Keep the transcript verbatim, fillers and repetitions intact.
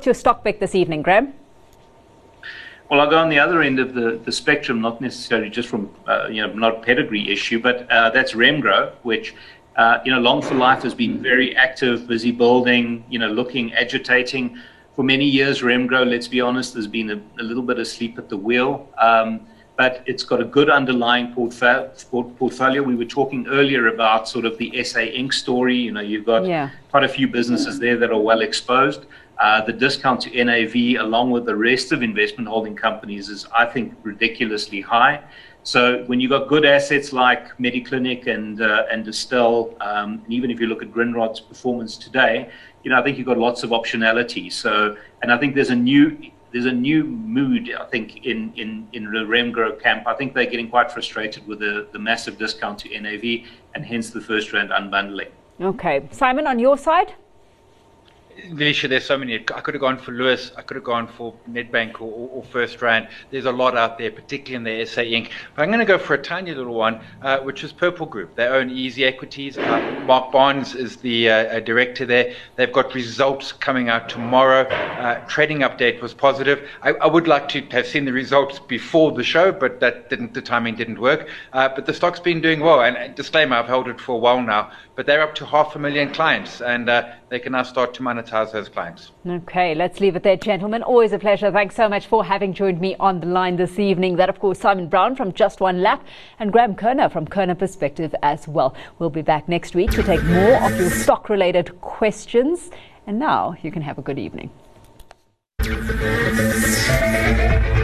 what's your stock pick this evening, Graham? Well, I'll go on the other end of the, the spectrum, not necessarily just from, uh, you know, not a pedigree issue, but uh, that's Remgro, which, uh, you know, Long for Life has been very active, busy building, you know, looking, agitating. For many years, Remgro, let's be honest, has been a, a little bit asleep at the wheel, um, but it's got a good underlying portfolio. portfolio. We were talking earlier about sort of the S A Inc story. You know, you've got yeah. quite a few businesses there that are well exposed. Uh, the discount to N A V, along with the rest of investment holding companies, is, I think, ridiculously high. So when you've got good assets like Mediclinic and uh, and Distell, um, and even if you look at Grindrod's performance today, you know, I think you've got lots of optionality. So, and I think there's a new there's a new mood, I think, in in in the Remgro camp. I think they're getting quite frustrated with the the massive discount to N A V, and hence the first round unbundling. Okay, Simon, on your side. Leisha, there's so many. I could have gone for Lewis, I could have gone for Nedbank or, or, or First Rand. There's a lot out there, particularly in the S A Inc. But I'm going to go for a tiny little one, uh, which is Purple Group. They own Easy Equities. Uh, Mark Barnes is the uh, director there. They've got results coming out tomorrow. Uh, trading update was positive. I, I would like to have seen the results before the show, but that didn't. The timing didn't work. Uh, but the stock's been doing well. And uh, disclaimer, I've held it for a while now. But they're up to half a million clients, and uh, they can now start to monetize those clients. Okay, let's leave it there, gentlemen. Always a pleasure. Thanks so much for having joined me on the line this evening. That, of course, Simon Brown from Just One Lap and Graham Kerner from Kerner Perspective as well. We'll be back next week to take more of your stock-related questions. And now you can have a good evening.